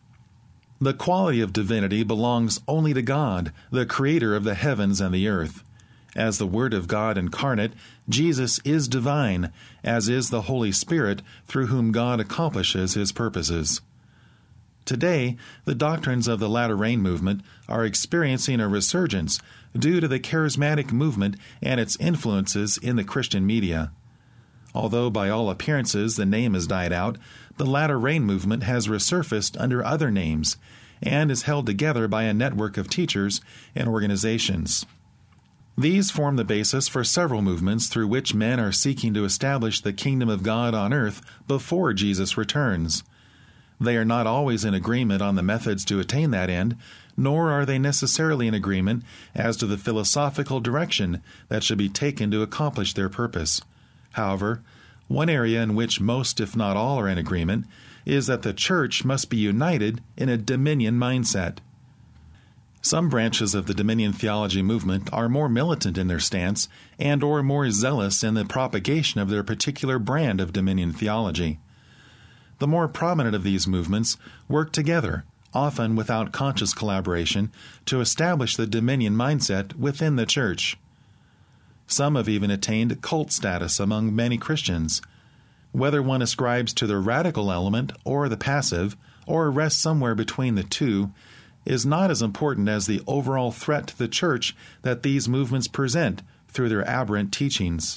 F: The quality of divinity belongs only to God, the Creator of the heavens and the earth. As the Word of God incarnate, Jesus is divine, as is the Holy Spirit, through whom God accomplishes His purposes. Today, the doctrines of the Latter-Rain movement are experiencing a resurgence due to the charismatic movement and its influences in the Christian media. Although by all appearances the name has died out, the Latter-Rain movement has resurfaced under other names and is held together by a network of teachers and organizations. These form the basis for several movements through which men are seeking to establish the kingdom of God on earth before Jesus returns. They are not always in agreement on the methods to attain that end, nor are they necessarily in agreement as to the philosophical direction that should be taken to accomplish their purpose. However, one area in which most, if not all, are in agreement is that the Church must be united in a dominion mindset. Some branches of the dominion theology movement are more militant in their stance and or more zealous in the propagation of their particular brand of dominion theology. The more prominent of these movements work together, often without conscious collaboration, to establish the dominion mindset within the Church. Some have even attained cult status among many Christians. Whether one ascribes to the radical element or the passive, or rests somewhere between the two, is not as important as the overall threat to the Church that these movements present through their aberrant teachings.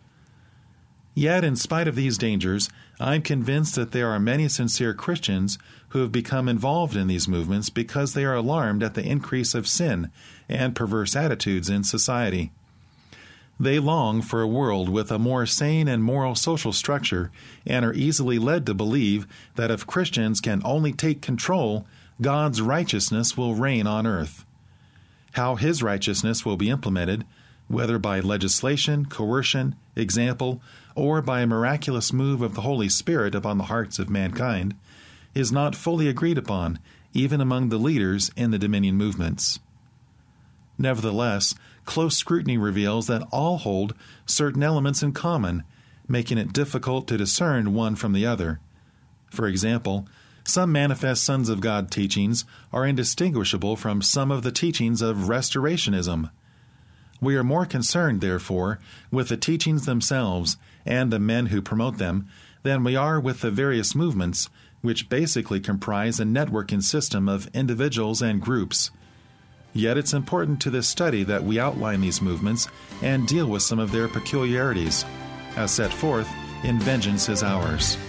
F: Yet, in spite of these dangers, I'm convinced that there are many sincere Christians who have become involved in these movements because they are alarmed at the increase of sin and perverse attitudes in society. They long for a world with a more sane and moral social structure and are easily led to believe that if Christians can only take control, God's righteousness will reign on earth. How His righteousness will be implemented, whether by legislation, coercion, example, or by a miraculous move of the Holy Spirit upon the hearts of mankind, is not fully agreed upon, even among the leaders in the dominion movements. Nevertheless, close scrutiny reveals that all hold certain elements in common, making it difficult to discern one from the other. For example, some manifest Sons of God teachings are indistinguishable from some of the teachings of Restorationism. We are more concerned, therefore, with the teachings themselves and the men who promote them than we are with the various movements, which basically comprise a networking system of individuals and groups. Yet it's important to this study that we outline these movements and deal with some of their peculiarities, as set forth in Vengeance is Ours.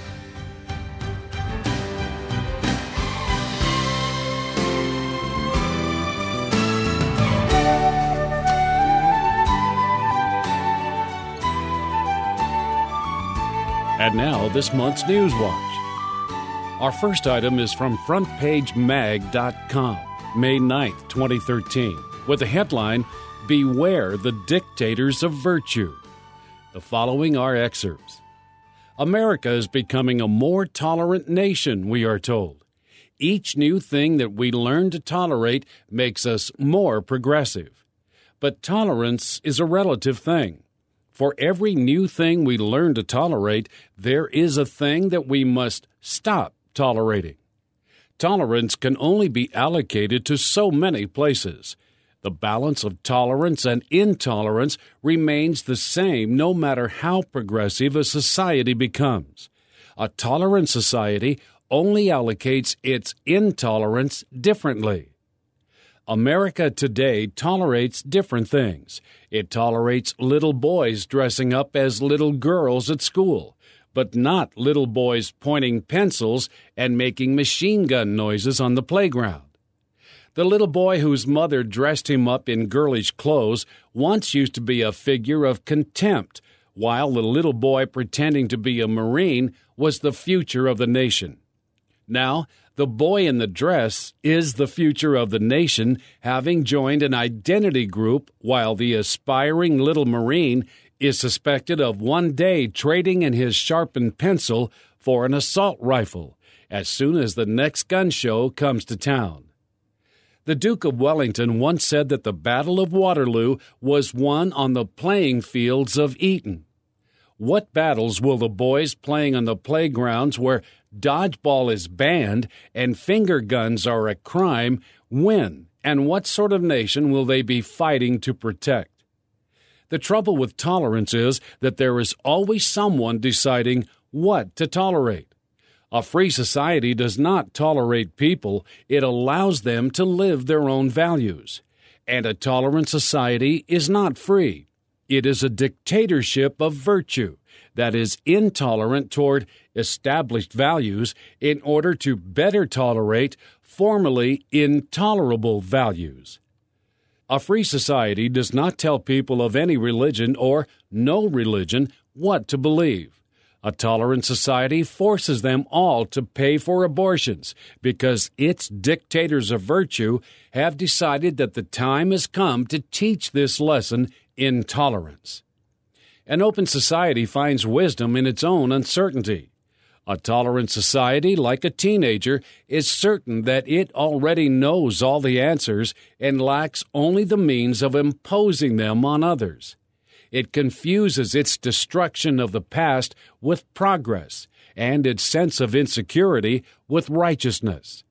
B: And now, this month's News Watch. Our first item is from FrontPageMag.com, May 9th, 2013, with the headline, Beware the Dictators of Virtue. The following are excerpts. America is becoming a more tolerant nation, we are told. Each new thing that we learn to tolerate makes us more progressive. But tolerance is a relative thing. For every new thing we learn to tolerate, there is a thing that we must stop tolerating. Tolerance can only be allocated to so many places. The balance of tolerance and intolerance remains the same no matter how progressive a society becomes. A tolerant society only allocates its intolerance differently. America today tolerates different things. It tolerates little boys dressing up as little girls at school, but not little boys pointing pencils and making machine gun noises on the playground. The little boy whose mother dressed him up in girlish clothes once used to be a figure of contempt, while the little boy pretending to be a Marine was the future of the nation. Now, the boy in the dress is the future of the nation, having joined an identity group, while the aspiring little Marine is suspected of one day trading in his sharpened pencil for an assault rifle as soon as the next gun show comes to town. The Duke of Wellington once said that the Battle of Waterloo was won on the playing fields of Eton. What battles will the boys playing on the playgrounds where dodgeball is banned and finger guns are a crime win, and what sort of nation will they be fighting to protect? The trouble with tolerance is that there is always someone deciding what to tolerate. A free society does not tolerate people, it allows them to live their own values. And a tolerant society is not free. It is a dictatorship of virtue that is intolerant toward established values in order to better tolerate formerly intolerable values. A free society does not tell people of any religion or no religion what to believe. A tolerant society forces them all to pay for abortions because its dictators of virtue have decided that the time has come to teach this lesson in tolerance. An open society finds wisdom in its own uncertainty. A tolerant society, like a teenager, is certain that it already knows all the answers and lacks only the means of imposing them on others. It confuses its destruction of the past with progress and its sense of insecurity with righteousness.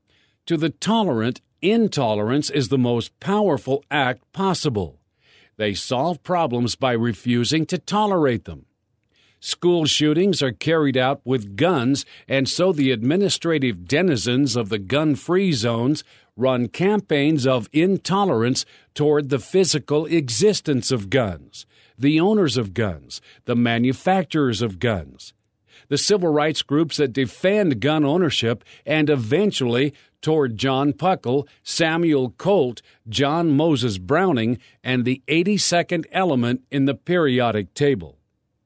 B: To the tolerant, intolerance is the most powerful act possible. They solve problems by refusing to tolerate them. School shootings are carried out with guns, and so the administrative denizens of the gun-free zones run campaigns of intolerance toward the physical existence of guns, the owners of guns, the manufacturers of guns, the civil rights groups that defend gun ownership, and eventually toward John Puckle, Samuel Colt, John Moses Browning, and the 82nd element in the periodic table.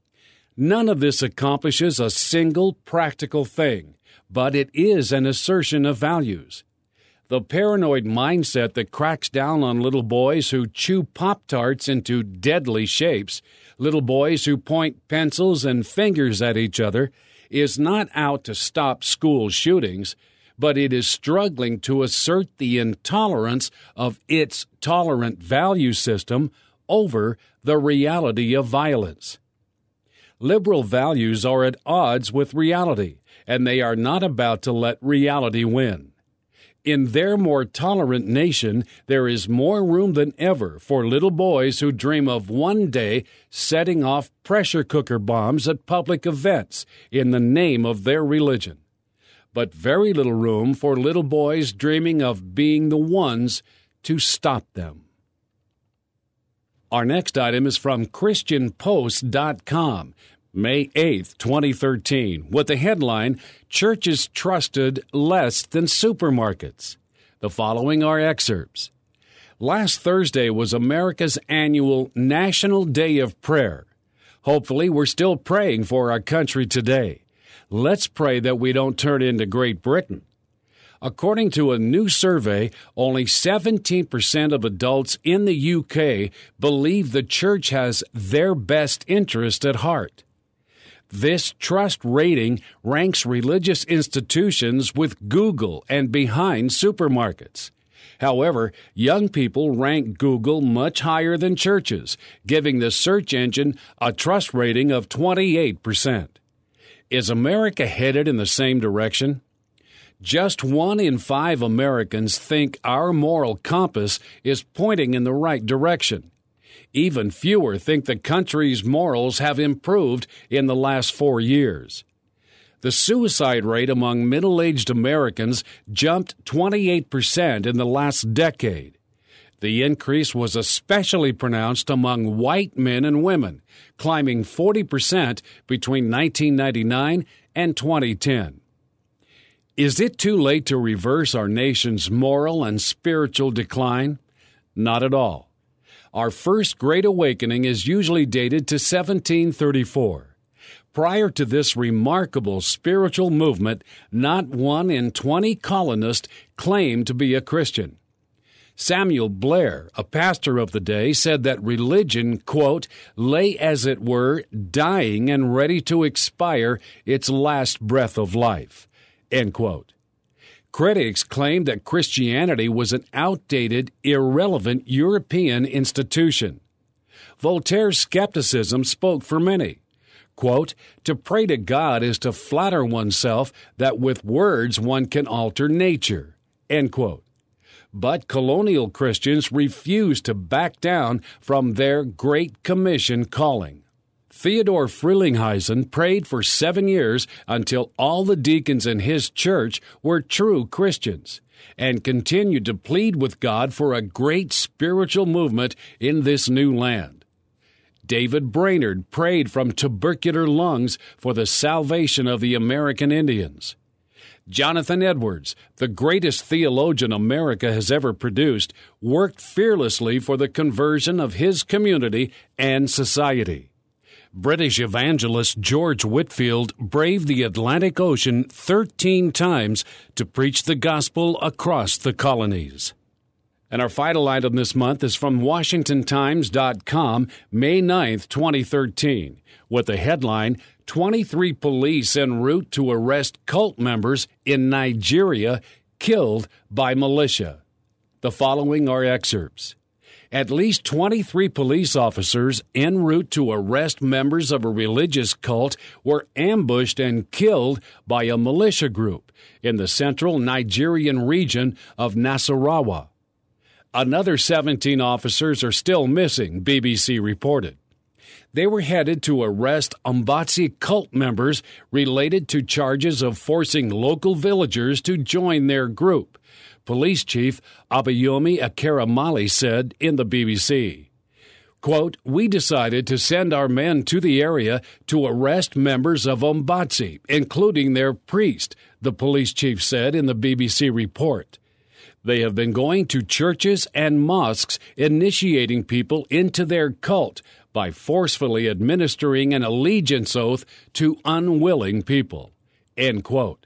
B: None of this accomplishes a single practical thing, but it is an assertion of values. The paranoid mindset that cracks down on little boys who chew Pop-Tarts into deadly shapes, little boys who point pencils and fingers at each other, is not out to stop school shootings, but it is struggling to assert the intolerance of its tolerant value system over the reality of violence. Liberal values are at odds with reality, and they are not about to let reality win. In their more tolerant nation, there is more room than ever for little boys who dream of one day setting off pressure cooker bombs at public events in the name of their religion. But very little room for little boys dreaming of being the ones to stop them. Our next item is from ChristianPost.com, May 8th, 2013, with the headline, Churches Trusted Less Than Supermarkets. The following are excerpts. Last Thursday was America's annual National Day of Prayer. Hopefully, we're still praying for our country today. Let's pray that we don't turn into Great Britain. According to a new survey, only 17% of adults in the UK believe the church has their best interest at heart. This trust rating ranks religious institutions with Google and behind supermarkets. However, young people rank Google much higher than churches, giving the search engine a trust rating of 28%. Is America headed in the same direction? Just 1 in 5 Americans think our moral compass is pointing in the right direction. Even fewer think the country's morals have improved in the last 4 years. The suicide rate among middle-aged Americans jumped 28% in the last decade. The increase was especially pronounced among white men and women, climbing 40% between 1999 and 2010. Is it too late to reverse our nation's moral and spiritual decline? Not at all. Our first Great Awakening is usually dated to 1734. Prior to this remarkable spiritual movement, not 1 in 20 colonists claimed to be a Christian. Samuel Blair, a pastor of the day, said that religion, quote, lay as it were, dying and ready to expire its last breath of life, end quote. Critics claimed that Christianity was an outdated, irrelevant European institution. Voltaire's skepticism spoke for many. Quote, to pray to God is to flatter oneself that with words one can alter nature, end quote. But colonial Christians refused to back down from their Great Commission calling. Theodore Frelinghuysen prayed for 7 years until all the deacons in his church were true Christians, and continued to plead with God for a great spiritual movement in this new land. David Brainerd prayed from tubercular lungs for the salvation of the American Indians. Jonathan Edwards, the greatest theologian America has ever produced, worked fearlessly for the conversion of his community and society. British evangelist George Whitefield braved the Atlantic Ocean 13 times to preach the gospel across the colonies. And our final item this month is from WashingtonTimes.com, May 9th, 2013, with the headline, 23 police en route to arrest cult members in Nigeria killed by militia. The following are excerpts. At least 23 police officers en route to arrest members of a religious cult were ambushed and killed by a militia group in the central Nigerian region of Nasarawa. Another 17 officers are still missing, BBC reported. They were headed to arrest Mbatsi cult members related to charges of forcing local villagers to join their group, Police Chief Abayomi Akaramali said in the BBC. Quote, we decided to send our men to the area to arrest members of Mbatsi, including their priest, the police chief said in the BBC report. They have been going to churches and mosques, initiating people into their cult by forcefully administering an allegiance oath to unwilling people. End quote.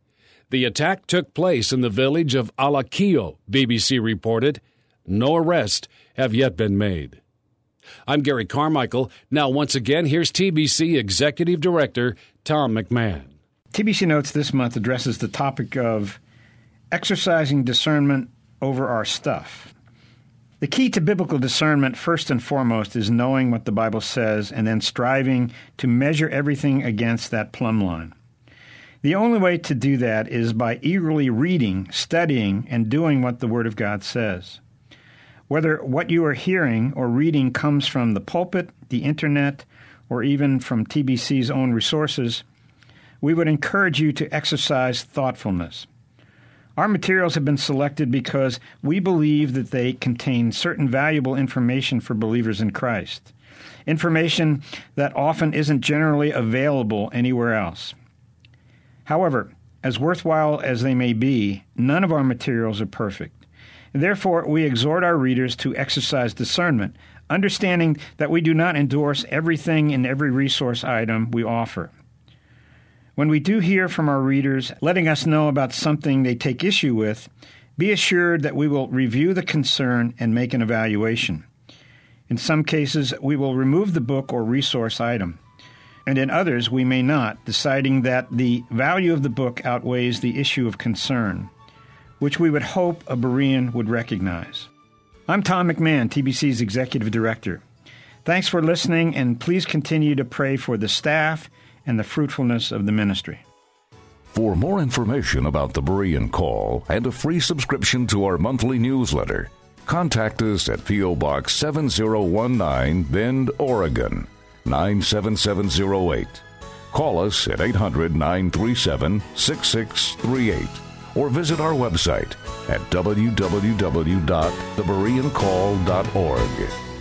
B: The attack took place in the village of Alakio, BBC reported. No arrests have yet been made. I'm Gary Carmichael. Now, once again, here's TBC Executive Director Tom McMahon.
C: TBC Notes this month addresses the topic of exercising discernment over our stuff. The key to biblical discernment, first and foremost, is knowing what the Bible says and then striving to measure everything against that plumb line. The only way to do that is by eagerly reading, studying, and doing what the Word of God says. Whether what you are hearing or reading comes from the pulpit, the Internet, or even from TBC's own resources, we would encourage you to exercise thoughtfulness. Our materials have been selected because we believe that they contain certain valuable information for believers in Christ, information that often isn't generally available anywhere else. However, as worthwhile as they may be, none of our materials are perfect. Therefore, we exhort our readers to exercise discernment, understanding that we do not endorse everything in every resource item we offer. When we do hear from our readers letting us know about something they take issue with, be assured that we will review the concern and make an evaluation. In some cases, we will remove the book or resource item, and in others we may not, deciding that the value of the book outweighs the issue of concern, which we would hope a Berean would recognize. I'm Tom McMahon, TBC's Executive Director. Thanks for listening, and please continue to pray for the staff and the fruitfulness of the ministry.
A: For more information about the Berean Call and a free subscription to our monthly newsletter, contact us at P.O. Box 7019, Bend, Oregon, 97708. Call us at 800-937-6638 or visit our website at www.thebereancall.org.